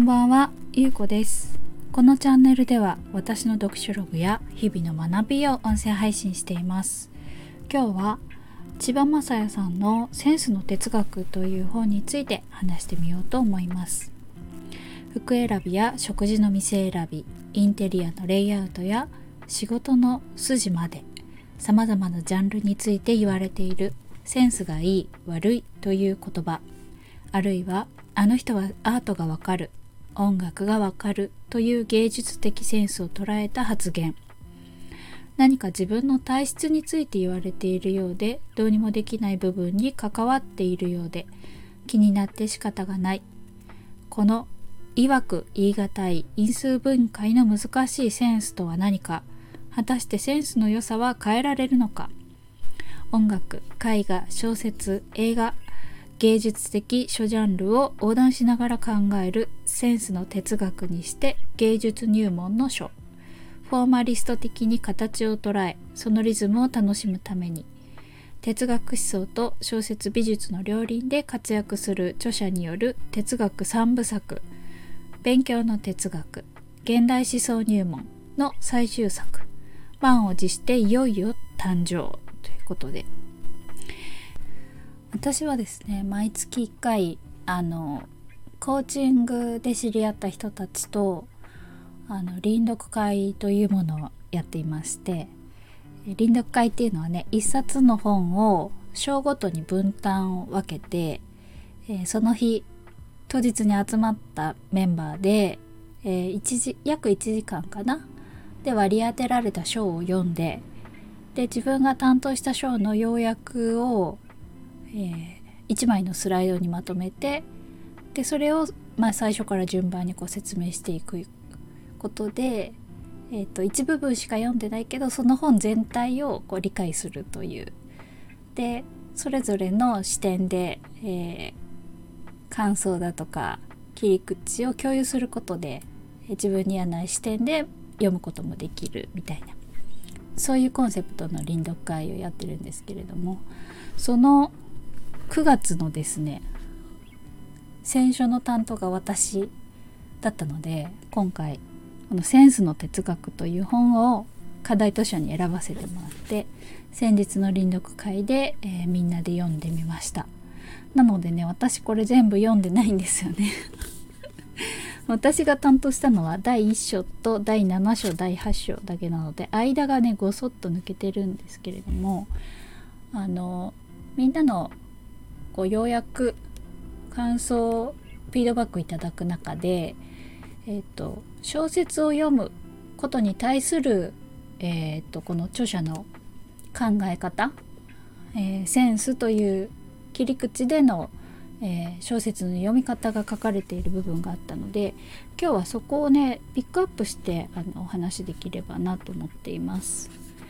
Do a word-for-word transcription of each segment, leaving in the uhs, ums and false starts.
んばんは、ゆうこです。このチャンネルでは私の読書ログや日々の学びを音声配信しています。今日は千葉雅也さんのセンスの哲学という本について話してみようと思います。服選びや食事の店選び、インテリアのレイアウトや仕事の筋まで様々なジャンルについて言われているセンスがいい、悪いという言葉、あるいはあの人はアートがわかる、音楽がわかるという芸術的センスを捉えた発言。何か自分の体質について言われているようで、どうにもできない部分に関わっているようで、気になって仕方がない。この曰く言い難い因数分解の難しいセンスとは何か、果たしてセンスの良さは変えられるのか。音楽、絵画、小説、映画、芸術的諸ジャンルを横断しながら考えるセンスの哲学にして芸術入門の書。フォーマリスト的に形を捉え、そのリズムを楽しむために哲学思想と小説美術の両輪で活躍する著者による哲学三部作、勉強の哲学、現代思想入門の最終作、満を持していよいよ誕生ということで、私はですね、毎月いっかいあのコーチングで知り合った人たちとあの臨読会というものをやっていまして、臨読会っていうのはね、一冊の本を章ごとに分担を分けて、えー、その日当日に集まったメンバーで、えー、いちじ約いちじかんかなで割り当てられた章を読んで、で自分が担当した章の要約をえー、いちまいのスライドにまとめて、でそれを、まあ、最初から順番にこう説明していくことで、えーと、一部分しか読んでないけどその本全体をこう理解するという。でそれぞれの視点で、えー、感想だとか切り口を共有することで、えー、自分にはない視点で読むこともできるみたいな、そういうコンセプトの臨読会をやってるんですけれども、そのくがつのですね、選書の担当が私だったので、今回このセンスの哲学という本を課題図書に選ばせてもらって、先日の臨読会で、えー、みんなで読んでみました。なのでね、私これ全部読んでないんですよね私が担当したのはだいいっ章とだいなな章だいはち章だけなので、間がねごそっと抜けてるんですけれども、あのみんなのこうようやく感想フィードバックいただく中で、えー、と小説を読むことに対する、えー、とこの著者の考え方、えー、センスという切り口での、えー、小説の読み方が書かれている部分があったので、今日はそこをねピックアップしてあのお話できればなと思っています。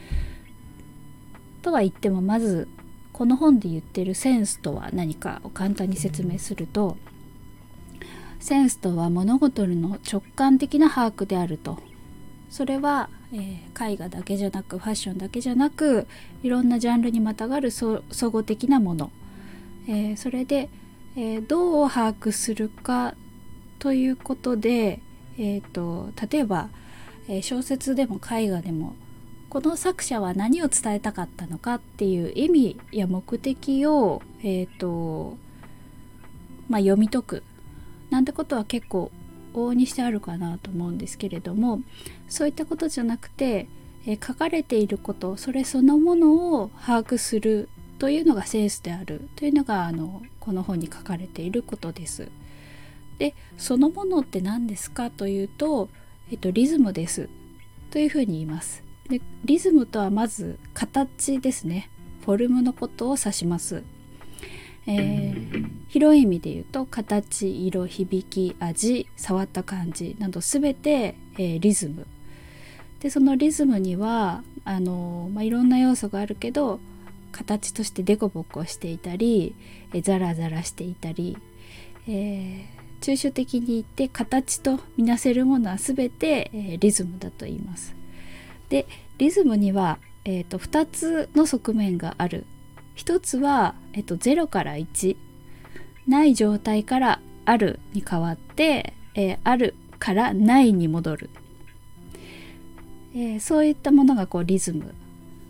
とは言っても、まずこの本で言ってるセンスとは何かを簡単に説明すると、センスとは物事の直感的な把握であると。それは、えー、絵画だけじゃなくファッションだけじゃなく、いろんなジャンルにまたがる総合的なもの、えー、それで、えー、どう把握するかということで、えーと、例えば、えー、小説でも絵画でもこの作者は何を伝えたかったのかっていう意味や目的を、えーとまあ、読み解くなんてことは結構往々にしてあるかなと思うんですけれども、そういったことじゃなくて、えー、書かれていること、それそのものを把握するというのがセンスであるというのがあのこの本に書かれていることです。で、そのものって何ですかというと、えーと、リズムですというふうに言います。でリズムとはまず形ですね、フォルムのことを指します。えー、広い意味で言うと形、色、響き、味、触った感じなどすべて、えー、リズムで、そのリズムにはあの、まあ、いろんな要素があるけど、形としてデコボコしていたり、えー、ザラザラしていたり、えー、抽象的に言って形とみなせるものはすべて、えー、リズムだと言います。でリズムには、えーと、ふたつの側面がある。一つは、えーと、ゼロからいち、ない状態からあるに変わって、 えー、あるからないに戻る、えー、そういったものがこうリズム。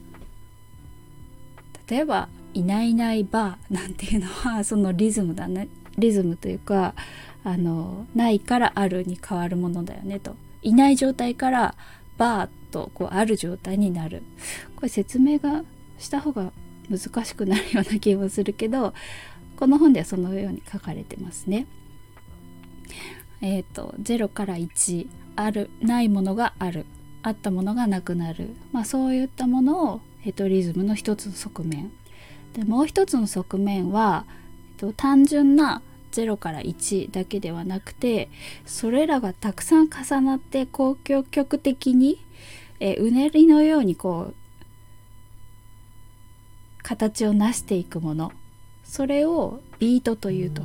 例えばいないいないばなんていうのはそのリズムだね。リズムというか、あのないからあるに変わるものだよねと。いない状態からばとこうある状態になる。これ説明がした方が難しくなるような気もするけど、この本ではそのように書かれてますね。えっとゼロからいち、あるないものがある、あったものがなくなる、まあ、そういったものを、えっと、リズムの一つの側面で、もう一つの側面は、えっと、単純なゼロからいちだけではなくて、それらがたくさん重なって交響曲的に、えうねりのようにこう形を成していくもの、それをビートというと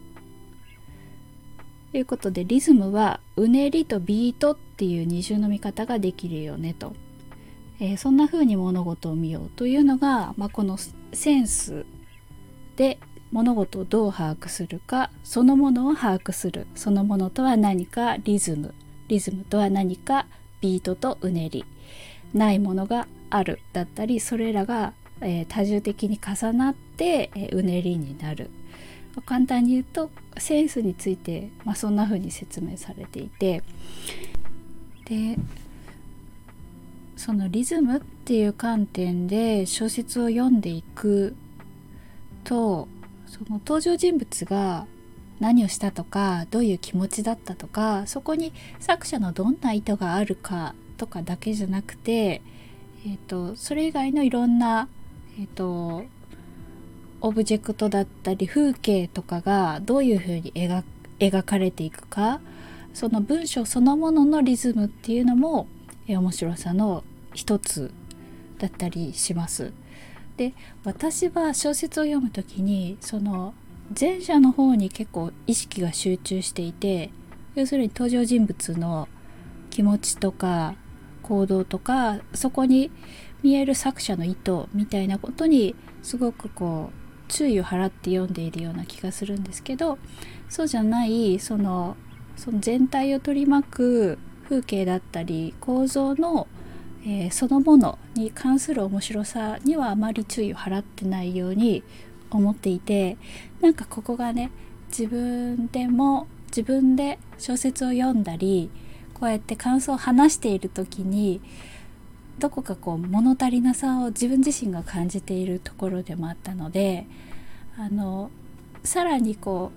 いうことで、リズムはうねりとビートっていう二重の見方ができるよねと、えー、そんな風に物事を見ようというのが、まあ、このセンスで物事をどう把握するか、そのものを把握する、そのものとは何かリズム、リズムとは何かビートとうねり、ないものがあるだったり、それらが、えー、多重的に重なって、えー、うねりになる。簡単に言うとセンスについて、まあ、そんな風に説明されていて、でそのリズムっていう観点で小説を読んでいくと、その登場人物が何をしたとか、どういう気持ちだったとか、そこに作者のどんな意図があるかとかだけじゃなくて、えーと、それ以外のいろんな、えーとオブジェクトだったり風景とかがどういうふうに 描, 描かれていくか、その文章そのもののリズムっていうのもえ面白さの一つだったりします。で、私は小説を読むときにその前者の方に結構意識が集中していて、要するに登場人物の気持ちとか行動とか、そこに見える作者の意図みたいなことにすごくこう注意を払って読んでいるような気がするんですけど、そうじゃないその、その全体を取り巻く風景だったり構造の、えー、そのものに関する面白さにはあまり注意を払ってないように思っていて、なんかここがね、自分でも自分で小説を読んだりこうやって感想を話している時にどこかこう物足りなさを自分自身が感じているところでもあったので、あのさらにこ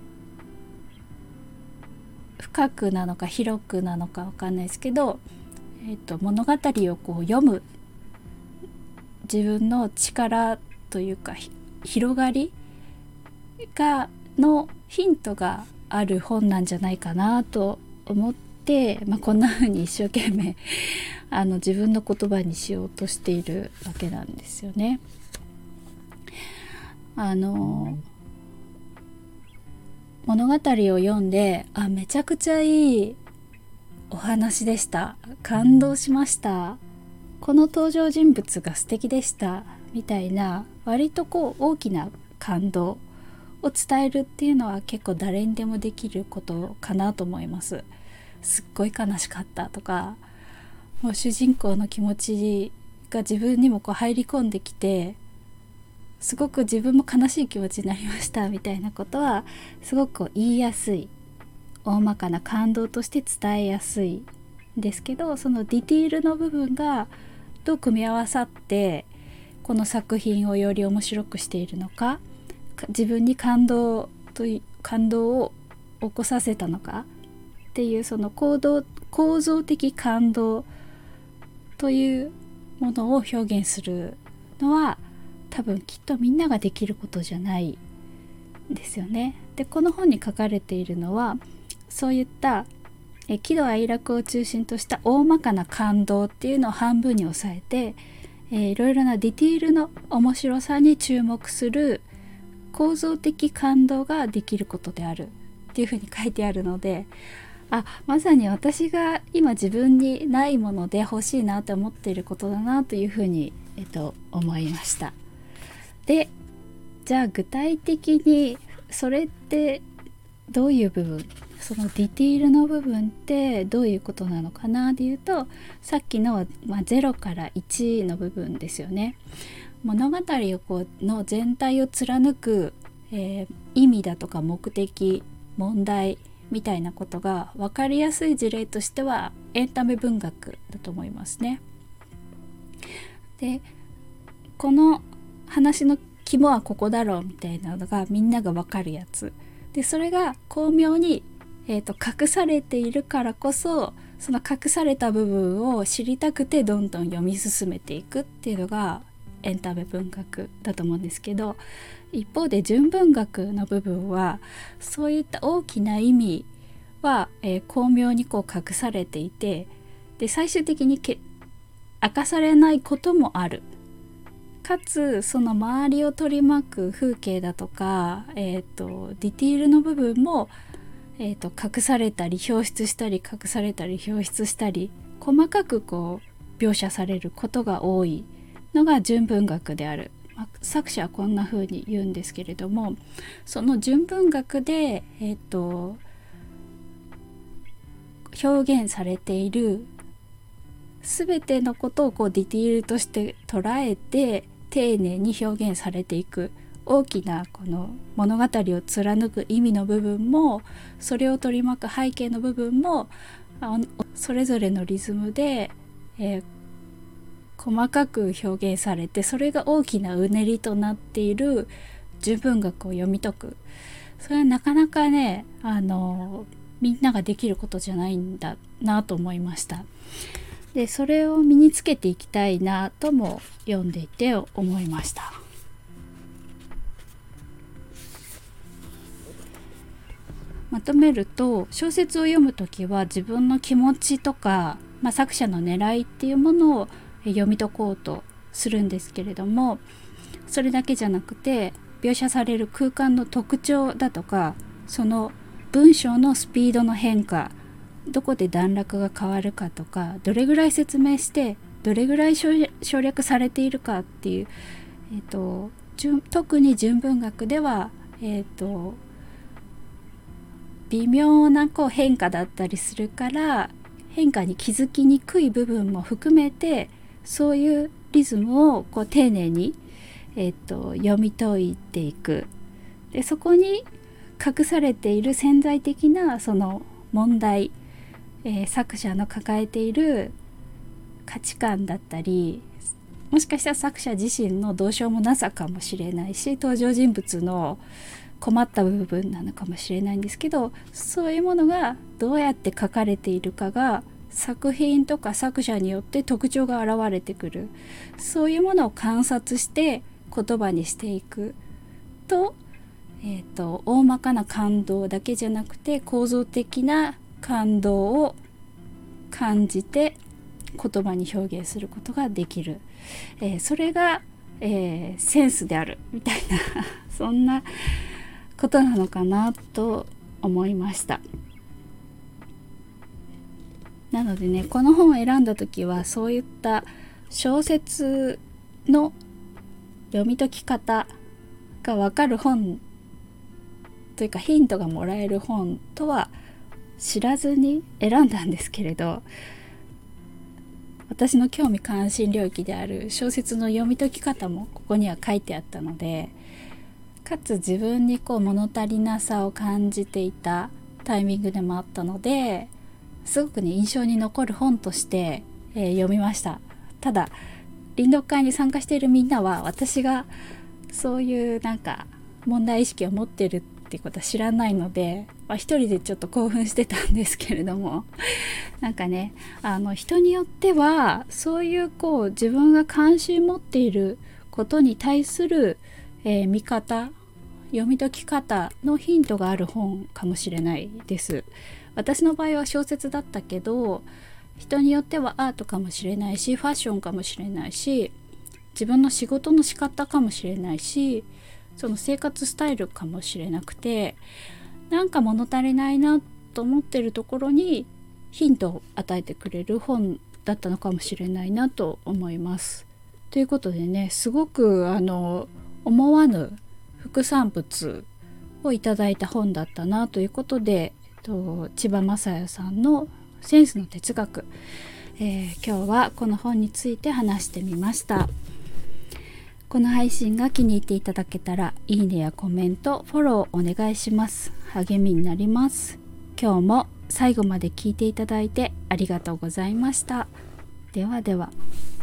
う深くなのか広くなのかわかんないですけど、えーと、物語をこう読む自分の力というか広がりがのヒントがある本なんじゃないかなと思って、まあ、こんな風に一生懸命あの自分の言葉にしようとしているわけなんですよね。あの物語を読んで、あ、めちゃくちゃいいお話でした、感動しました、この登場人物が素敵でしたみたいな、割とこう大きな感動を伝えるっていうのは結構誰にでもできることかなと思います。すっごい悲しかったとか、もう主人公の気持ちが自分にもこう入り込んできて、すごく自分も悲しい気持ちになりましたみたいなことはすごく言いやすい、大まかな感動として伝えやすいんですけど、そのディティールの部分がどう組み合わさってこの作品をより面白くしているのか、自分に感動という感動を起こさせたのかっていう、その行動構造的感動というものを表現するのは多分きっとみんなができることじゃないですよね。で、この本に書かれているのはそういったえ喜怒哀楽を中心とした大まかな感動っていうのを半分に抑えて、えー、いろいろなディティールの面白さに注目する構造的感動ができることであるっていうふうに書いてあるので、あ、まさに私が今自分にないもので欲しいなと思っていることだなというふうに、えっと、思いました。で、じゃあ具体的にそれってどういう部分、 そのディティールの部分ってどういうことなのかなっていうと、さっきの、まあ、ゼロからいちの部分ですよね。物語をこうの全体を貫く、えー、意味だとか目的、問題みたいなことが分かりやすい事例としてはエンタメ文学だと思いますね。で、この話の肝はここだろうみたいなのがみんなが分かるやつで、それが巧妙に、えーと、隠されているからこそ、その隠された部分を知りたくてどんどん読み進めていくっていうのがエンタメ文学だと思うんですけど、一方で純文学の部分はそういった大きな意味は、えー、巧妙にこう隠されていて、で最終的にけ明かされないこともある。かつその周りを取り巻く風景だとか、えーと、ディティールの部分も、えーと、隠されたり表出したり隠されたり表出したり細かくこう描写されることが多いのが純文学である。まあ、作者はこんな風に言うんですけれども、その純文学で、えーと、表現されている全てのことをこうディティールとして捉えて丁寧に表現されていく大きなこの物語を貫く意味の部分も、それを取り巻く背景の部分もそれぞれのリズムで、えー、細かく表現されて、それが大きなうねりとなっている純文学を読み解く。それはなかなかね、あのみんなができることじゃないんだなと思いました。でそれを身につけていきたいなとも読んでいて思いました。まとめると、小説を読むときは自分の気持ちとか、まあ、作者の狙いっていうものを読み解こうとするんですけれども、それだけじゃなくて描写される空間の特徴だとか、その文章のスピードの変化、どこで段落が変わるかとか、どれぐらい説明してどれぐらい省略されているかっていう、えーと、特に純文学では、えーと、微妙なこう変化だったりするから、変化に気づきにくい部分も含めて、そういうリズムをこう丁寧に、えーと、読み解いていく。でそこに隠されている潜在的なその問題、えー、作者の抱えている価値観だったり、もしかしたら作者自身のどうしようもなさかもしれないし、登場人物の困った部分なのかもしれないんですけど、そういうものがどうやって書かれているかが作品とか作者によって特徴が現れてくる。そういうものを観察して言葉にしていくと、えーと、大まかな感動だけじゃなくて構造的な感動を感じて言葉に表現することができる、えー、それが、えー、センスであるみたいなそんなことなのかなと思いました。なのでね、この本を選んだ時はそういった小説の読み解き方が分かる本というか、ヒントがもらえる本とは知らずに選んだんですけれど、私の興味関心領域である小説の読み解き方もここには書いてあったので、かつ自分にこう物足りなさを感じていたタイミングでもあったので、すごくね印象に残る本として、えー、読みました。ただ臨読会に参加しているみんなは私がそういうなんか問題意識を持ってるっていうことは知らないので、まあ、一人でちょっと興奮してたんですけれどもなんかね、あの人によってはそういうこう自分が関心持っていることに対する、えー、見方、読み解き方のヒントがある本かもしれないです。私の場合は小説だったけど、人によってはアートかもしれないし、ファッションかもしれないし、自分の仕事の仕方かもしれないし、その生活スタイルかもしれなくて、なんか物足りないなと思ってるところにヒントを与えてくれる本だったのかもしれないなと思います。ということでね、すごくあの思わぬ副産物をいただいた本だったなということで、 と千葉雅也さんのセンスの哲学、えー、今日はこの本について話してみました。この配信が気に入っていただけたらいいねやコメント、フォローお願いします。励みになります。今日も最後まで聞いていただいてありがとうございました。ではでは。